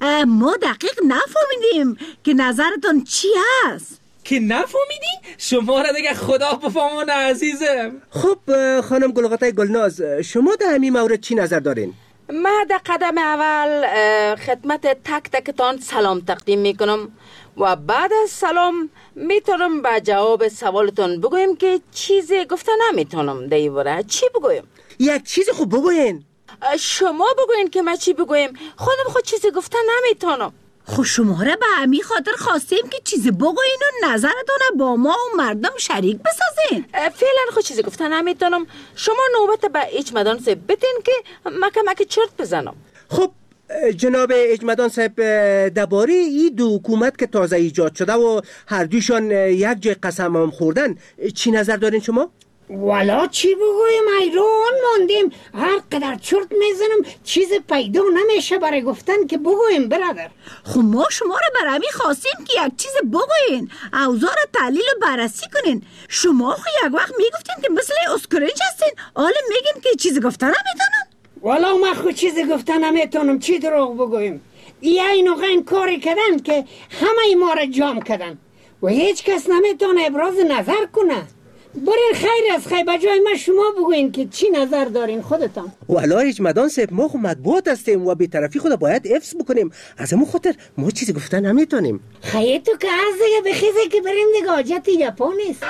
ما دقیق نفهمیدیم که نظرتان چی است. که نفهمیدی؟ شما را دیگه خدا بفهمونه عزیزم. خب خانم گلغوته گلناز، شما در همین مورد چی نظر دارین؟ ما در قدم اول خدمت تک تکتان سلام تقدیم میکنم و بعد از سلام میتونم به جواب سوالتون بگویم که چیزی گفته نمیتونم. دیواره چی بگویم؟ یک چیز خوب بگوین. شما بگوین که ما چی بگویم، خودم خود چیزی گفته نمیتونم. خب شما را به همین خاطر خواستیم که چیزی بگوین و نظرتون با ما و مردم شریک بسازین. فعلا خود چیزی گفته نمیتونم. شما نوبت به اجمدان صاحب بدین که مکه مکه چرت بزنم. خب جناب اجمدان صاحب، درباره این دو حکومت که تازه ایجاد شده و هر دوشان یک جای قسم هم خوردن چی نظر دارین شما؟ والا چی بگویم، ایران ماندیم، هر قدر چرت میزنم چیز پیدا نمیشه برای گفتن که بگویم برادر. خب ما شما را برای همین خواستیم که یک چیز بگوین، اوضاع را تحلیل و بررسی کنین. شما خو یک وقت میگفتین که مثل اسکرنج هستین، حالا میگین که چیز گفتن نمیتونن. والا ما خود چیز گفتن نمیتونم، چی دروغ بگویم. ای اینو غین کاری کردن که همه ما را جام کردن و هیچ کس نمیتونه ابراز نظر کنه. برین خیر از خیر، بجای ما شما بگوین که چی نظر دارین خودتان. والا اجمدان صاحب، ما خو مطبوعات هستیم و بی‌طرفی خود باید حفظ بکنیم، از همون خاطر ما چیزی گفتن نمیتونیم. خیر تو که از دیگه بخیزه که بریم دیگه، حاجت یپا نیست.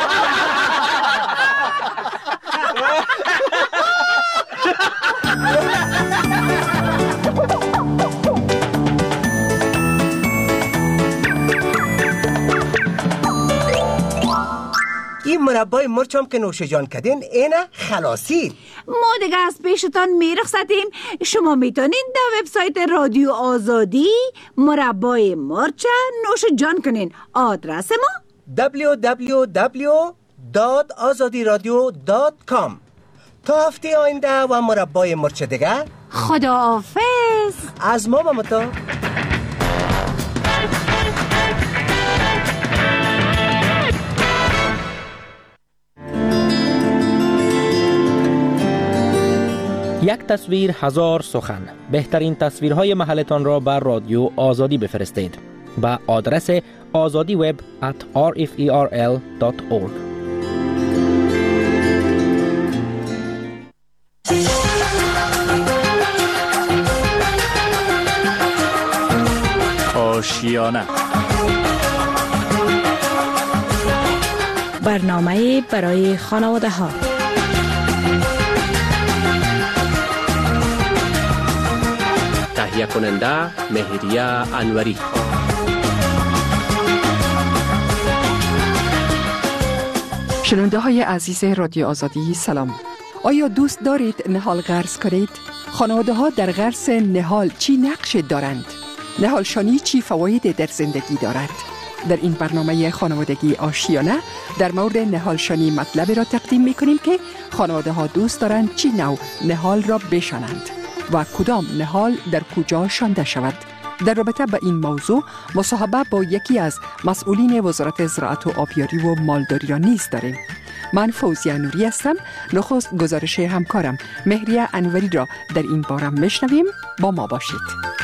این مربای مرچ هم که نوش جان کردین اینه خلاصی. ما دیگه از پیشتان میرخصتیم. شما میتونین در وبسایت رادیو آزادی مربای مرچ نوش جان کنین. آدرس ما دبلیو دبلیو دبلیو دات آزادی رادیو دات کام. تا هفته آینده و مربای مرچ دیگه خداحافظ. از ما با متا. یک تصویر هزار سخن. بهترین تصویرهای محلتان را بر رادیو آزادی بفرستید با آدرس آزادی وب ات آر اف ای آر ال دات اورگ. آشیانه، برنامه برای خانواده ها. تهیه کننده مهریه انوری. شنونده های عزیز رادیو آزادی سلام. آیا دوست دارید نهال غرس کنید؟ خانواده ها در غرس نهال چی نقش دارند؟ نهالشانی چی فواید در زندگی دارد؟ در این برنامه خانوادگی آشیانه در مورد نهالشانی مطلبی را تقدیم می کنیم که خانواده ها دوست دارند چی نوع نهال را بشانند و کدام نهال در کجا شانده شود. در رابطه با این موضوع مصاحبه با یکی از مسئولین وزارت زراعت و آبیاری و مالداری را نیز داریم. من فوزیه نوری هستم. نخست گزارش همکارم مهریه انوری را در این باره میشنویم. با ما باشید.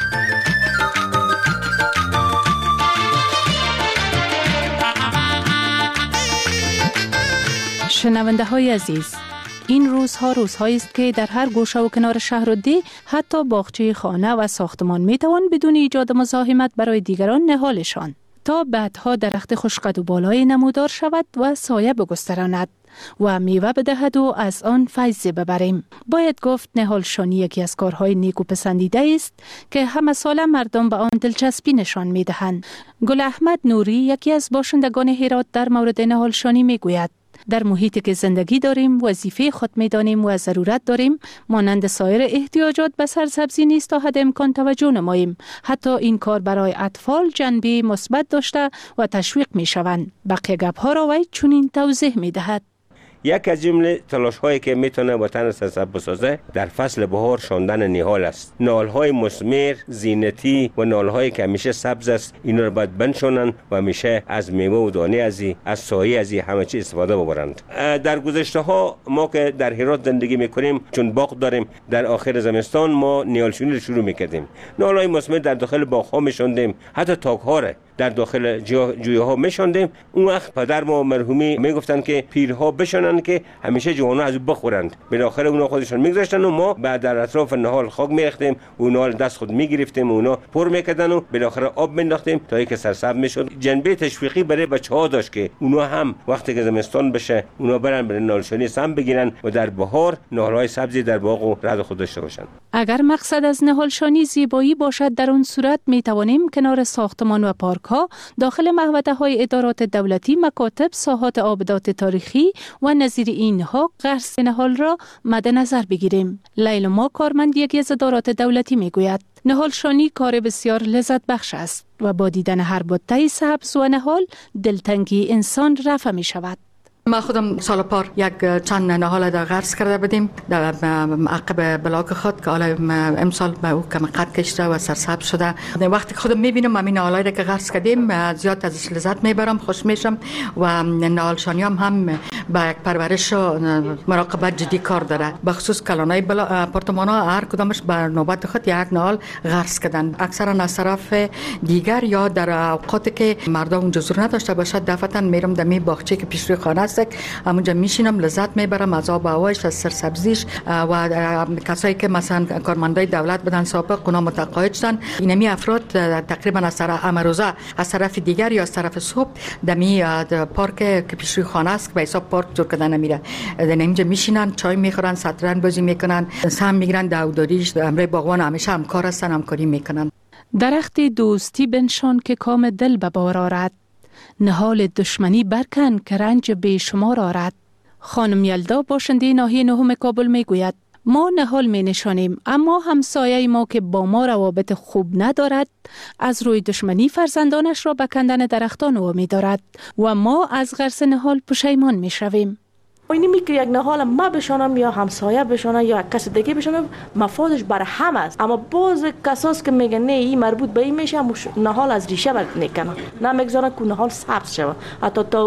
شنونده های عزیز، این روزها روزهایی است که در هر گوشه و کنار شهر و ده، حتی باغچه خانه و ساختمان می توان بدون ایجاد مزاحمت برای دیگران نهالشان تا بعدها درخت خوشقد و بالای نمودار شود و سایه بگستراند و میوه بدهد و از آن فیض ببریم. باید گفت نهالشانی یکی از کارهای نیک و پسندیده است که همه ساله مردم به آن دلچسپی نشان میدهند. گل احمد نوری یکی از باشندگان هرات در مورد نهالشانی میگوید: در محیطی که زندگی داریم وظیفه خود می‌دانیم و ضرورت داریم مانند سایر احتیاجات به سرسبزی نیز تا حد امکان توجه نماییم. حتی این کار برای اطفال جنبه مثبت داشته و تشویق می‌شوند. بقیه گپ‌ها را وی چنین توضیح می‌دهد: یک از جمله تلاش هایی که میتونه وطن سرسبز بسازه در فصل بهار شاندن نهال است. نهال های مثمر، زینتی و نهال هایی که همیشه سبز است، اینا رو باید بنشانند و همیشه از میوه و دانه ازی، از سایه ازی همه چی استفاده ببرند. در گذشته ها ما که در هرات زندگی میکنیم، چون باغ داریم، در آخر زمستان ما نهالشونی رو شروع میکردیم. نهال های مثمر در داخل باغ ها میشاندیم، حتی تاک ها را در داخل جویه ها میشاندیم. اون وقت پدر ما مرحومی میگفتن که پیرها بشانن که همیشه جوانها از بخورند. بالاخره اونا خودشون میگذاشتن و ما بعد در اطراف نهال خاک میریختیم، اونا دست خود میگرفتیم، اونا پر میکردن و بالاخره آب مینداختیم تا اینکه سرسبز میشد. جنبه تشویقی برای بچه‌ها داشت که اونا هم وقتی که زمستان بشه اونا برن برای نهالشانی سم بگیرن و در بهار نهال‌های سبزی در باغ و رد خود داشته باشن. اگر مقصد از نهالشانی زیبایی باشد، در اون صورت میتوانیم کنار ساختمان و پارک ها، داخل محوطه های ادارات دولتی، مکاتب، ساحات آبدات تاریخی و نظیر اینها غرس نهال را مد نظر بگیریم. لیلما کارمند یکی از ادارات دولتی میگوید: نهالشانی کار بسیار لذت بخش است و با دیدن هر بوته سبز و نهال دلتنگی انسان رفع می شود. ما خودم سال پار یک چند نهال در غرس کرده بودیم در عقب بلاک خود که حالا امسال به او کم قد کشیده و سرسبز شده. وقتی خودم میبینم همین نهالایی که غرس کردیم زیاد ازش لذت میبرم، خوش میشم و نهالشانی هم هم با یک پرورش و مراقبت جدی کار داره. به خصوص کلانای آپارتمان ها هر کدامش به نوبت خود یک نهال غرس کردن. اکثرا از طرف دیگر یا در اوقاتی که مردم اونجا زور نداشته باشد دفعتا میرم در می باغچه که پیش روی خانه است، همونجا میشینم، لذت میبرم از آب و هوایش، از سرسبزیش. و کسایی که مثلا کارمندای دولت بودن سابق اونا متقاعد شدن، اینمی افراد تقریبا از طرف امروزه از طرف دیگر یا از طرف صبح دمی پارک که پیش روی خانه است به حساب پارک جور کردن نمیره، در اینجا میشینن، چای میخورن، شطرنج بازی میکنن، سهم میگیرن، داوداریش امر باغوان همیشه همکار هستن، همکاری میکنن. درخت دوستی بنشان که کام دل به بار آرد، نهال دشمنی برکن که رنج بیشمار آرد. خانم یلدا باشنده ناحیه نهم کابل میگوید: ما نهال می نشانیم، اما همسایه ما که با ما روابط خوب ندارد از روی دشمنی فرزندانش را به کندن درختان وامی دارد و ما از غرس نهال پشیمان می شویم. اینی می که یک نهال ما بشانم یا همسایه بشانم یا کس دیگه بشانم مفادش بر هم است، اما باز کساس که میگن نه این مربوط به این میشه نهال از ریشه بر نکنه، نه میگذارن که نهال سبز شود. حتی تا